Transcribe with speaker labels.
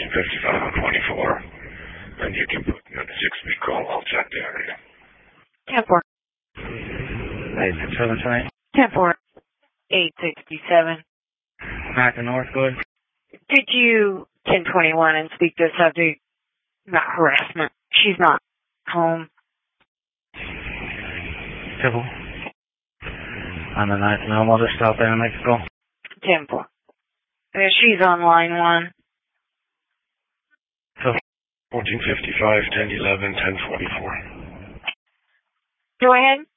Speaker 1: 1455 on 24. Then you can put me on a 6-speed call. I'll check the area.
Speaker 2: 10-4.
Speaker 3: 86728.
Speaker 2: 10-4. 867.
Speaker 3: Back to North, good.
Speaker 2: Did you 1021 and speak to the subject about harassment? She's not home.
Speaker 3: Civil. On the 9th and I'll just stop there in Mexico.
Speaker 2: 10-4. She's on line 1.
Speaker 3: So
Speaker 1: 1455, 1011, 1044.
Speaker 2: Go ahead.